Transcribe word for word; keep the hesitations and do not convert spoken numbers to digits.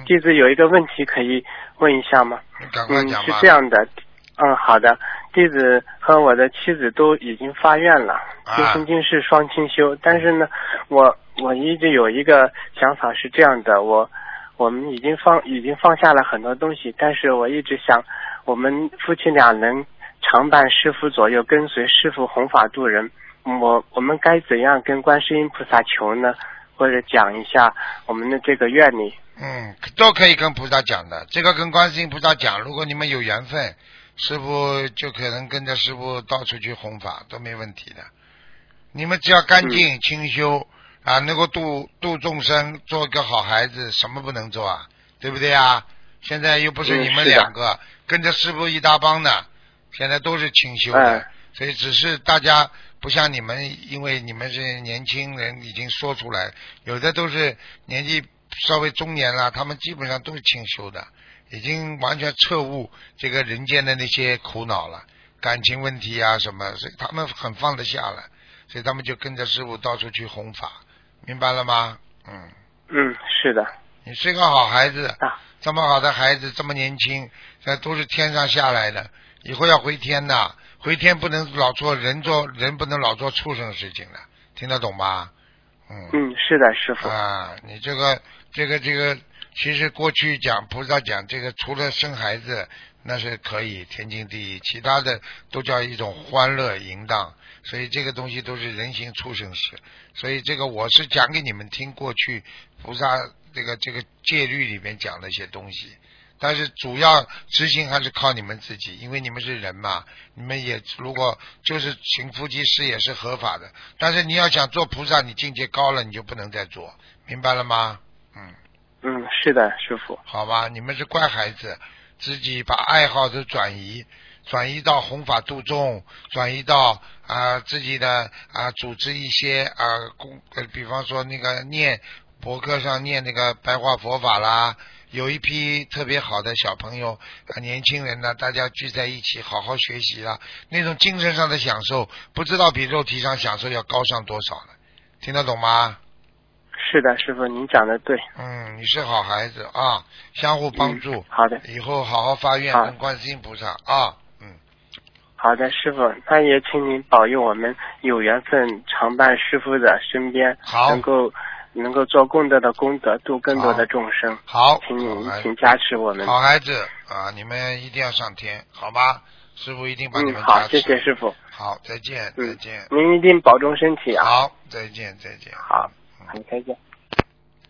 嗯， 弟子有一个问题可以问一下吗？ 你赶快讲吧。 嗯，是这样的，嗯，好的，弟子和我的妻子都已经发愿了，今生今世双清修，但是呢，我我一直有一个想法是这样的，我我们已经放已经放下了很多东西，但是我一直想，我们夫妻俩能常伴师父左右，跟随师父弘法度人，我我们该怎样跟观世音菩萨求呢？或者讲一下我们的这个愿力。 嗯，都可以跟菩萨讲的，这个跟观世音菩萨讲，如果你们有缘分，师父就可能跟着师父到处去弘法，都没问题的。你们只要干净、 嗯、 清修啊，能够度度众生，做个好孩子，什么不能做啊？对不对啊？现在又不是你们两个、嗯、跟着师父一大帮的，现在都是清修的、嗯，所以只是大家不像你们，因为你们是年轻人，已经说出来，有的都是年纪稍微中年了，他们基本上都是清修的，已经完全彻悟这个人间的那些苦恼了，感情问题啊什么，所以他们很放得下了，所以他们就跟着师父到处去弘法，明白了吗？嗯嗯，是的。 你是个好孩子、 啊、 这么好的孩子，这么年轻，这都是天上下来的，以后要回天的，回天不能老做人做人，不能老做畜生的事情了，听得懂吗？嗯嗯，是的，师父啊，你这个这个这个，其实过去讲菩萨讲这个，除了生孩子那是可以天经地义，其他的都叫一种欢乐淫荡，所以这个东西都是人行畜生事，所以这个我是讲给你们听，过去菩萨这个这个戒律里面讲的一些东西，但是主要执行还是靠你们自己，因为你们是人嘛，你们也如果就是行夫妻事也是合法的，但是你要想做菩萨，你境界高了你就不能再做，明白了吗？嗯嗯，是的，师父。 好吧，你们是乖孩子，自己把爱好都转移转移到弘法度众，转移到啊、呃、自己的啊、呃、组织一些啊公、呃，比方说那个念博客上念那个白话佛法啦，有一批特别好的小朋友啊年轻人呢，大家聚在一起好好学习啦，那种精神上的享受不知道比肉体上享受要高上多少了，听得懂吗？ 是的，师父，您讲的对。 嗯，你是好孩子啊，相互帮助。 嗯、好的。 以后好好发愿跟观世音菩萨啊。嗯。 好的，师父，那也请您保佑我们有缘分常伴师父的身边， 好， 能够能够做功德的功德，度更多的众生。 好， 请您请加持我们。 好孩子啊，你们一定要上天，好吧？师父一定把你们嗯，好， 加持。 谢谢师父。 好，再见，再见。 嗯、您一定保重身体啊。 好，再见，再见。 好。好，再见。